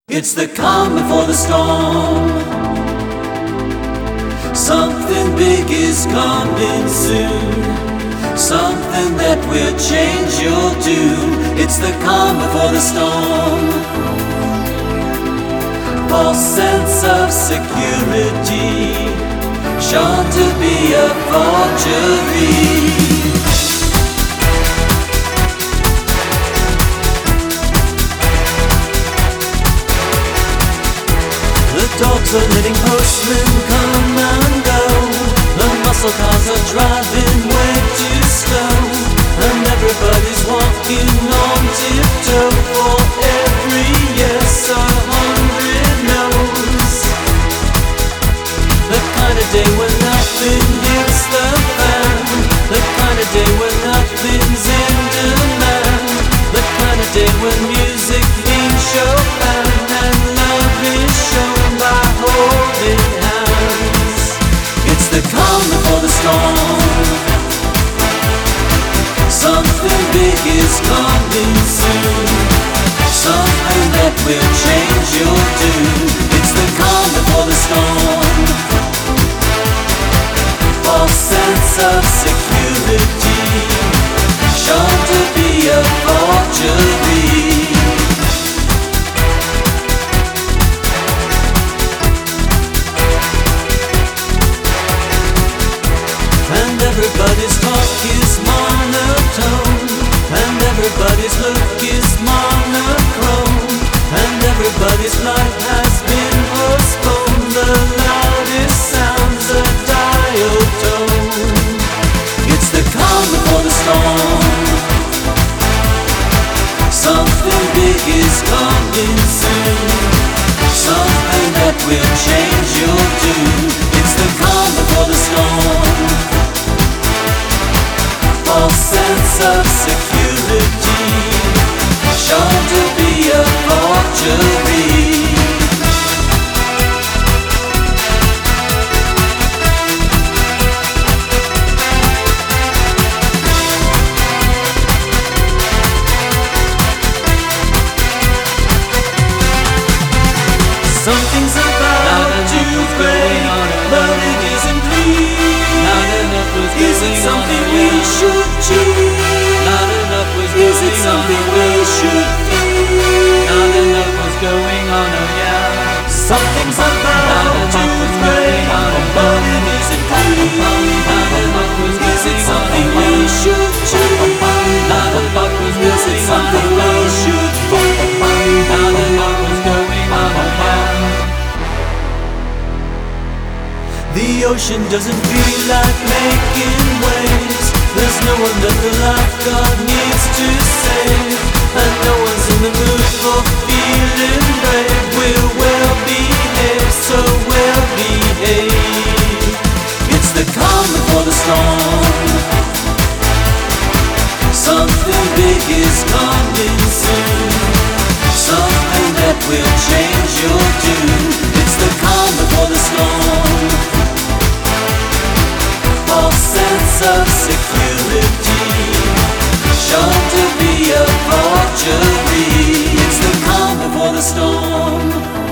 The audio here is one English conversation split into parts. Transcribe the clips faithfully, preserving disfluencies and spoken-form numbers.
It's the calm before the storm. Something big is coming soon, something that will change your doom. It's the calm before the storm. False sense of security, shown to be a forgery. The dogs are letting postmen come and go. The muscle cars are driving way too slow, and everybody's walking on tiptoe. For every yes, a hundred no's. The kind of day when nothing hits the fan, the kind of day when nothing's in demand, the kind of day when music means Chopin and love is shown by holding hands. It's the calm before the storm. Something big is coming soon, something that will change your doom. It's the calm before the storm. False sense of security, shown to be a forgery. And everybody's talk is monotone, and everybody's look is monochrome, and everybody's life has been postponed. The loudest sounds a dial tone. It's the calm before the storm. Something big is coming soon, something that will change your doom. It's the calm before the storm. False sense of security, shown to be a forgery. Something's about to break, but it isn't clear. Is it something we should cheer? Not enough was Is it going something on. we should fear? Not enough was going on, oh yeah. Something's about to break, but it isn't clear. Not enough was Is it going something on. we should cheer? Not enough was Is it going something on. we should fear? Not enough was going on, oh yeah. The ocean doesn't feel like making waves. There's no one that the lifeguard needs to save, and no one's in the mood for feeling brave. We're well behaved, so well behaved. It's the calm before the storm. Something big is coming soon, something that will change your doom. It's the calm before the storm. False sense of security, shown to be a forgery. It's the calm before the storm.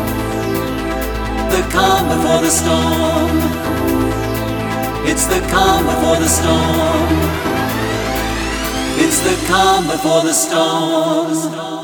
The calm before the storm. It's the calm before the storm. It's the calm before the storm.